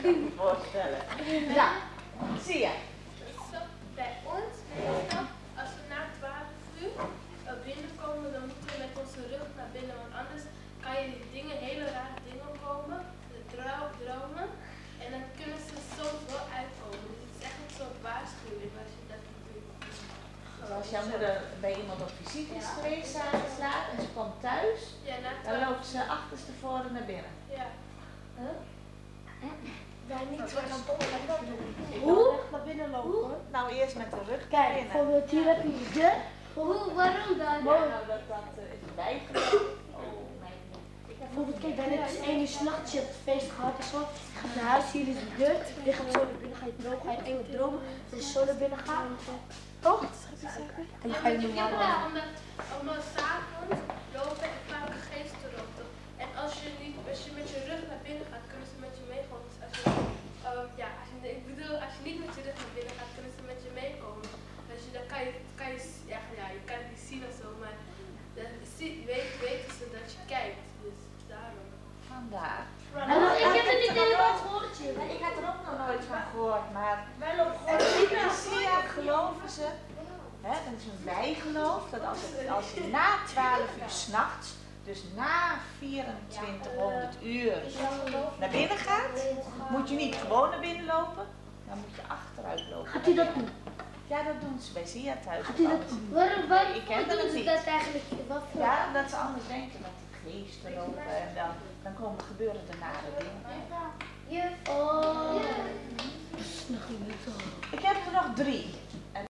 kan me voorstellen. Ja, zie je. Zo, bij ons meestal, als we na 12 uur binnenkomen, dan moeten we met onze rug naar binnen, want anders kan je die dingen, hele rare dingen komen, de dromen, en dan kunnen ze soms wel uitkomen. Dus het is echt een soort waarschuwing als je dat niet doet. Als jouw moeder bij iemand op visite is geweest, s'avonds en ze komt thuis, Ja, dan loopt ze achterstevoren naar binnen. Ja. Wij niet zo gaan Hoe? naar binnen lopen. Nou, eerst met de rug naar Kijk, binnen. bijvoorbeeld hier heb je de. Waarom dan? Ja, nou, dat is een bijgeloof. Oh, mijn God. Bijvoorbeeld, kijk, ben net 1 uur s'nachts, je hebt het feest gehad en zo. Je gaat naar huis, hier is de deur. Je gaat zo naar binnen, ga je dromen, ga je enge dromen. Als je zo naar binnen gaat, toch? En dan ga je normaal Ja, doen. omdat s'avonds lopen en vaak geesten erop. En als je met je rug naar binnen gaat, kunnen ze met je meekomen. Dus als je niet met je rug naar binnen gaat, kunnen ze met je meekomen. Dus dan je kan het niet zien of zo, maar dan weten ze dat je kijkt. Dus daarom. Vandaar. Ik heb het niet helemaal gehoord. Ik had er ook nog nooit van gehoord, maar Wij lopen en gewoon in Sia geloven ze, hè, dat is een bijgeloof, dat als je na 12 uur s'nachts, dus na 2400 uur naar binnen gaat, moet je niet gewoon naar binnen lopen, dan moet je achteruit lopen. Gaat u dat doen? Ja, dat doen ze bij Sia thuis. Gaat u dat doen? Waarom Ik ken doen het ze niet. dat eigenlijk? Wat voor? Ja, omdat ze anders denken dat die geesten lopen en dan gebeuren er nare dingen. Oh. Nog niet zo. Ik heb er nog 3.